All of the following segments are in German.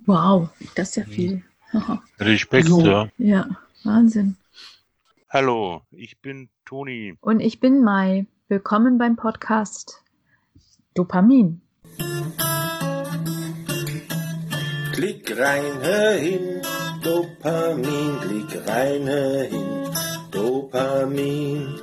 Wow, das ist ja viel. Respekt, So. ja. Ja, Wahnsinn. Hallo, ich bin Toni. Und ich bin Mai. Willkommen beim Podcast Dopamin. Klick rein, hör hin, Dopamin, klick rein, hör hin, Dopamin.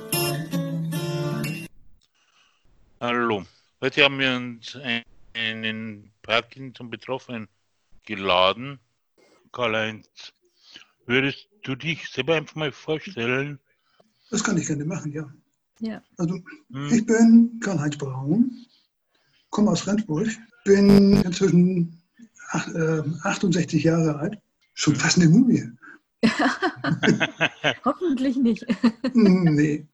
Hallo. Heute haben wir uns einen Parkinson-Betroffenen geladen. Karl-Heinz, würdest du dich selber einfach mal vorstellen? Das kann ich gerne machen, ja. Ja. Also, ich bin Karl-Heinz Braun, komme aus Rendsburg, bin inzwischen 68 Jahre alt, schon fast eine Mumie. Hoffentlich nicht. Nee.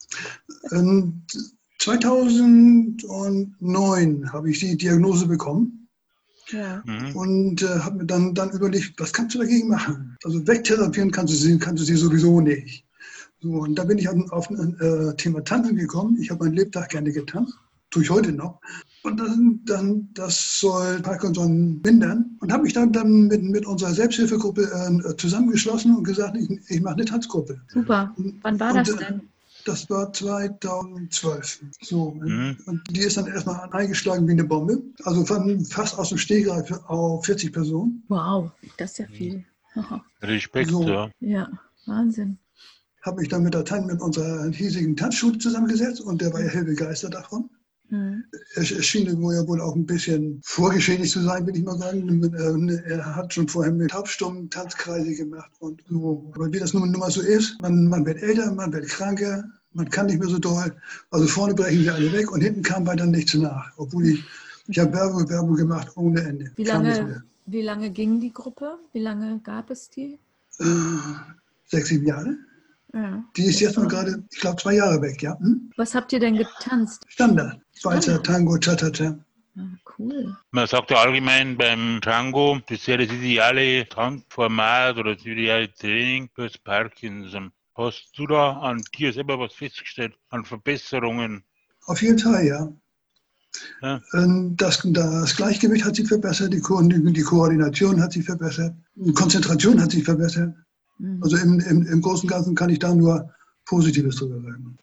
2009 habe ich die Diagnose bekommen Ja. und habe mir dann überlegt, was kannst du dagegen machen? Also wegtherapieren kannst du sie sowieso nicht. So, und da bin ich auf ein Thema Tanzen gekommen. Ich habe mein Lebtag gerne getanzt, tue ich heute noch. Und das soll Parkinson mindern. Und habe mich dann mit unserer Selbsthilfegruppe zusammengeschlossen und gesagt, ich mache eine Tanzgruppe. Super. Wann war das denn? Das war 2012. So, und die ist dann erstmal eingeschlagen wie eine Bombe. Also fast aus dem Stegreif auf 40 Personen. Wow, das ist ja viel. Respekt, So. ja. Ja, Wahnsinn. Habe mich dann mit unserer hiesigen Tanzschule zusammengesetzt und der war ja hell begeistert davon. Er schien wohl auch ein bisschen vorgeschädigt zu sein, will ich mal sagen. Er hat schon vorher mit Taubstummen Tanzkreise gemacht und so. Aber wie das nun mal so ist, man wird älter, man wird kranker, man kann nicht mehr so doll. Also vorne brechen sie alle weg und hinten kam bei dann nichts nach. Obwohl ich habe Werbung gemacht ohne Ende. Wie lange ging die Gruppe? Wie lange gab es die? 6, 7 Jahre. Ja. Die ist jetzt mal gerade, ich glaube, 2 Jahre weg, ja. Was habt ihr denn getanzt? Standard. Walzer, Tango, Cha-Cha-Cha. Ah, cool. Man sagt ja allgemein beim Tango, das ist ja das ideale Tanzformat oder das ideale Training fürs Parkinson. Hast du da an dir selber was festgestellt, an Verbesserungen? Auf jeden Fall, ja. Ja. Das Gleichgewicht hat sich verbessert, die Koordination hat sich verbessert, die Konzentration hat sich verbessert. Also im Großen und Ganzen kann ich da nur Positives drüber sagen.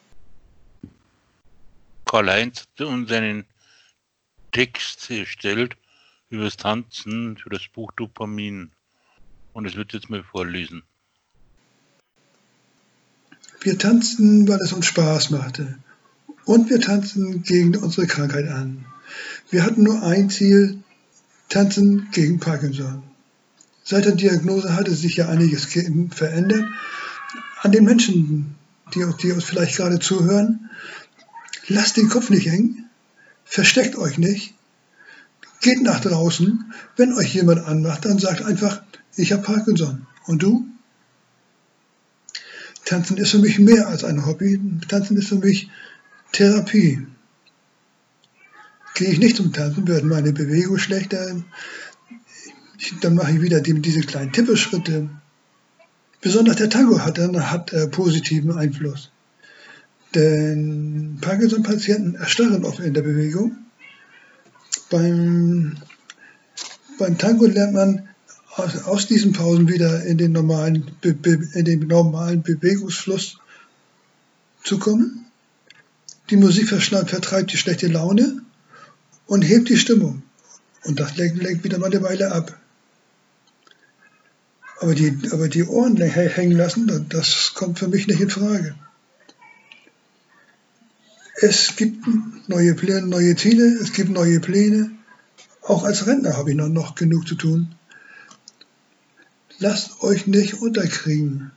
Karl-Heinz hat uns einen Text erstellt über das Tanzen für das Buch Dopamin. Und das wird jetzt mal vorlesen. Wir tanzten, weil es uns Spaß machte. Und wir tanzten gegen unsere Krankheit an. Wir hatten nur ein Ziel, tanzen gegen Parkinson. Seit der Diagnose hatte sich ja einiges verändert. An den Menschen, die uns vielleicht gerade zuhören, lasst den Kopf nicht hängen, versteckt euch nicht, geht nach draußen. Wenn euch jemand anmacht, dann sagt einfach, ich habe Parkinson. Und du? Tanzen ist für mich mehr als ein Hobby. Tanzen ist für mich Therapie. Gehe ich nicht zum Tanzen, wird meine Bewegung schlechter. Dann mache ich wieder diese kleinen Tippelschritte. Besonders der Tango hat positiven Einfluss. Denn Parkinson-Patienten erstarren oft in der Bewegung. Beim Tango lernt man aus diesen Pausen wieder in den normalen Bewegungsfluss zu kommen. Die Musik vertreibt die schlechte Laune und hebt die Stimmung. Und das lenkt wieder mal eine Weile ab. Aber die Ohren hängen lassen, das kommt für mich nicht in Frage. Es gibt neue Ziele, es gibt neue Pläne. Auch als Rentner habe ich noch genug zu tun. Lasst euch nicht unterkriegen.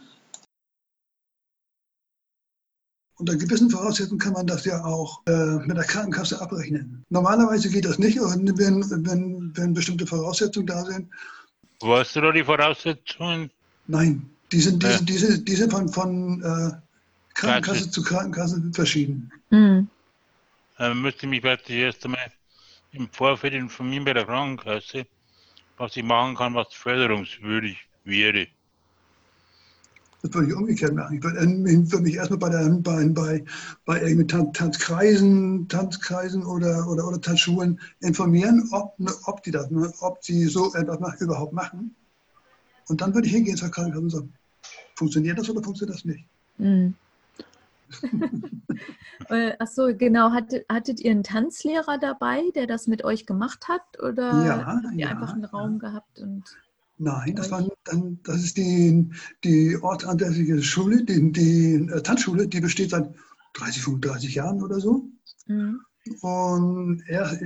Unter gewissen Voraussetzungen kann man das ja auch mit der Krankenkasse abrechnen. Normalerweise geht das nicht, wenn bestimmte Voraussetzungen da sind. Weißt du da die Voraussetzungen? Nein, die sind von Krankenkasse zu Krankenkasse verschieden. Müsste mich praktisch erst einmal im Vorfeld informieren bei der Krankenkasse, was ich machen kann, was förderungswürdig wäre. Das würde ich umgekehrt machen. Ich würde mich erstmal bei irgendwelchen Tanzkreisen oder Tanzschulen informieren, ob die so etwas überhaupt machen. Und dann würde ich hingehen zur Krankenkasse und sagen, funktioniert das oder funktioniert das nicht? Mhm. Achso, genau. Hattet ihr einen Tanzlehrer dabei, der das mit euch gemacht hat? Oder habt ihr einfach einen Raum gehabt? Nein, das ist die ortsansässige Schule, die Tanzschule, die besteht seit 30, 35 Jahren oder so. Mhm. Und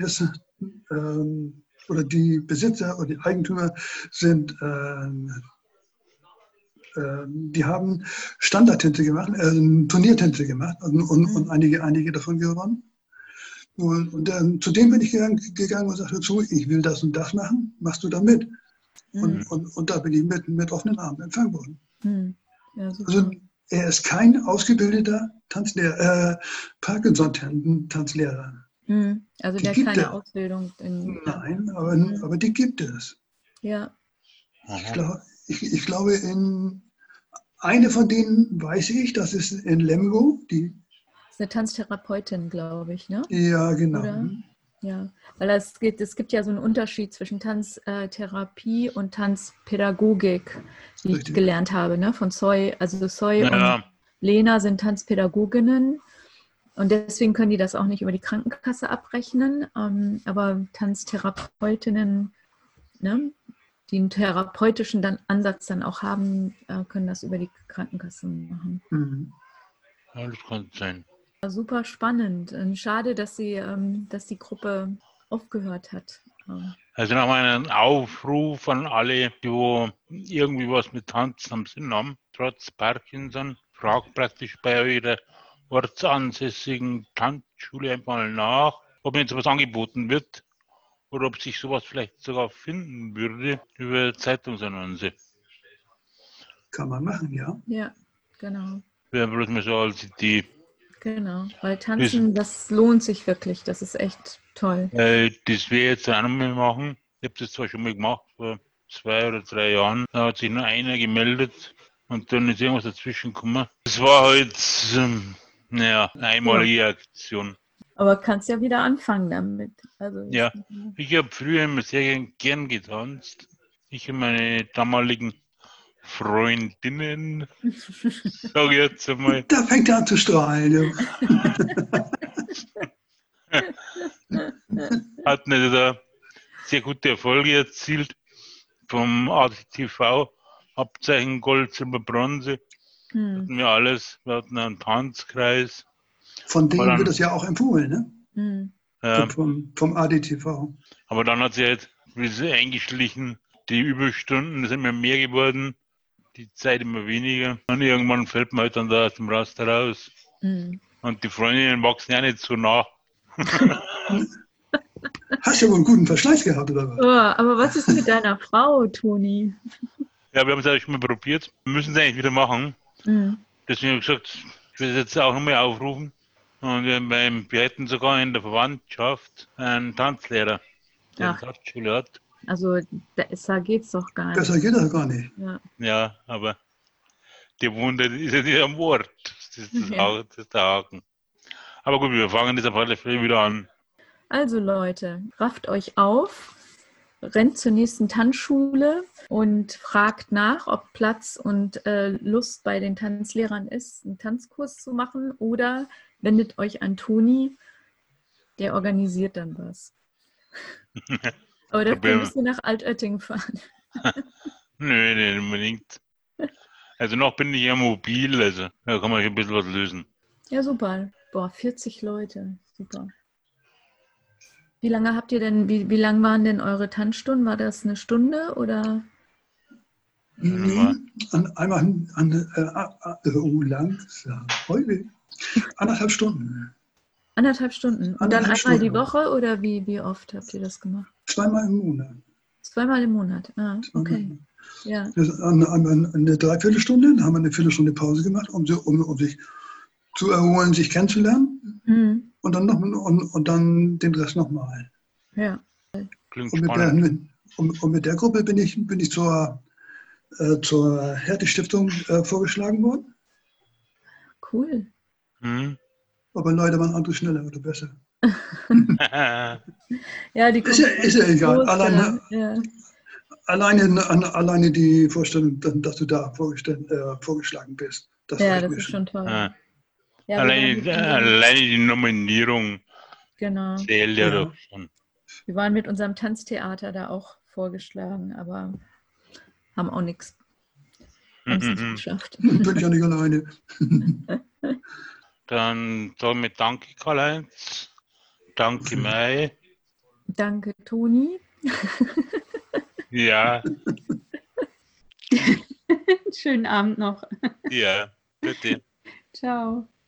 oder die Besitzer oder die Eigentümer sind, die haben Standardtänze gemacht, Turniertänze gemacht und einige davon gewonnen. Und zu dem bin ich gegangen und sagte dazu, ich will das und das machen, machst du da mit? Mhm. Und da bin ich mit offenen Armen empfangen worden. Mhm. Ja, super. Also er ist kein ausgebildeter Parkinson-Tanzlehrer. Mhm. Also Die der hat gibt keine es. Ausbildung. Nein, aber die gibt es. Ja. Ich glaube, eine von denen weiß ich, das ist in Lemgo. Das ist eine Tanztherapeutin, glaube ich, ne? Ja, genau. Oder? Ja, weil es gibt ja so einen Unterschied zwischen Tanztherapie und Tanzpädagogik, die ich gelernt habe, ne? Von Zoe. Also Zoe und Lena sind Tanzpädagoginnen und deswegen können die das auch nicht über die Krankenkasse abrechnen. Aber Tanztherapeutinnen, ne, die einen therapeutischen Ansatz dann auch haben, können das über die Krankenkasse machen. Mhm. Ja, das kann sein. Super spannend. Schade, dass die Gruppe aufgehört hat. Also nochmal einen Aufruf an alle, die irgendwie was mit Tanzen am Sinn haben, trotz Parkinson. Fragt praktisch bei eurer ortsansässigen Tanzschule einfach mal nach, ob jetzt was angeboten wird oder ob sich sowas vielleicht sogar finden würde über Zeitungsannonce. Kann man machen, ja. Ja, genau. Wäre bloß mal so als Idee. Genau, weil Tanzen, das lohnt sich wirklich. Das ist echt toll. Das wäre jetzt auch noch mal machen. Ich habe das zwar schon mal gemacht, vor 2 oder 3 Jahren. Da hat sich nur einer gemeldet und dann ist irgendwas dazwischen gekommen. Das war halt, eine einmalige Aktion. Aber kannst ja wieder anfangen damit. Also, ja, ich habe früher immer sehr gern getanzt. Ich und meine damaligen Freundinnen, sage ich jetzt einmal. Da fängt er an zu strahlen. Hatten also da sehr gute Erfolge erzielt. Vom ADTV, Abzeichen Gold, Silber, Bronze. Hatten wir alles. Wir hatten einen Tanzkreis. Von denen wird es ja auch empfohlen, ne? Vom ADTV. Aber dann hat sich halt eingeschlichen, die Überstunden sind immer mehr geworden, die Zeit immer weniger. Und irgendwann fällt man halt dann da aus dem Raster raus. Und die Freundinnen wachsen ja nicht so nach. Hast du wohl einen guten Verschleiß gehabt, oder was? Oh, aber was ist mit deiner Frau, Toni? Ja, wir haben es eigentlich schon mal probiert. Wir müssen es eigentlich wieder machen. Deswegen habe ich gesagt, ich will es jetzt auch nochmal aufrufen. Und wir hätten sogar in der Verwandtschaft einen Tanzlehrer, der eine Tanzschule hat. Also besser geht's doch gar nicht. Besser geht das gar nicht. Ja, aber der wohnt ist ja nicht am Ort. Das ist der Haken. Aber gut, wir fangen jetzt auf alle Fälle wieder an. Also Leute, rafft euch auf, rennt zur nächsten Tanzschule und fragt nach, ob Platz und Lust bei den Tanzlehrern ist, einen Tanzkurs zu machen, oder wendet euch an Toni, der organisiert dann was. Aber dafür müsst ihr nach Altötting fahren. Nö, nicht unbedingt. Also noch bin ich ja mobil, also da kann man schon ein bisschen was lösen. Ja, super. Boah, 40 Leute. Super. Wie lange habt ihr denn, wie lang waren denn eure Tanzstunden? War das eine Stunde oder? Einmal langsam. 1,5 Stunden. 1,5 Stunden. Und dann einmal die Woche oder wie oft habt ihr das gemacht? 2-mal im Monat. 2-mal im Monat, okay. Ja. Eine Dreiviertelstunde, dann haben wir eine Viertelstunde Pause gemacht, um sich zu erholen, sich kennenzulernen. Und dann den Rest nochmal. Ja. Klingt spannend. Und mit der Gruppe bin ich zur zur Hertie-Stiftung vorgeschlagen worden. Cool. Aber leider waren andere schneller oder besser. Ja, die ist ja egal. Alleine, Alleine die Vorstellung, dass du da vorgeschlagen bist. Das ist schon toll. Ja, alleine die Nominierung zählt ja doch schon. Wir waren mit unserem Tanztheater da auch vorgeschlagen, aber haben auch nichts. Haben es nicht geschafft. Bin ich ja nicht alleine. Dann damit danke Karl-Heinz. Danke Mai. Danke Toni. Ja. Schönen Abend noch. Ja, bitte. Ciao.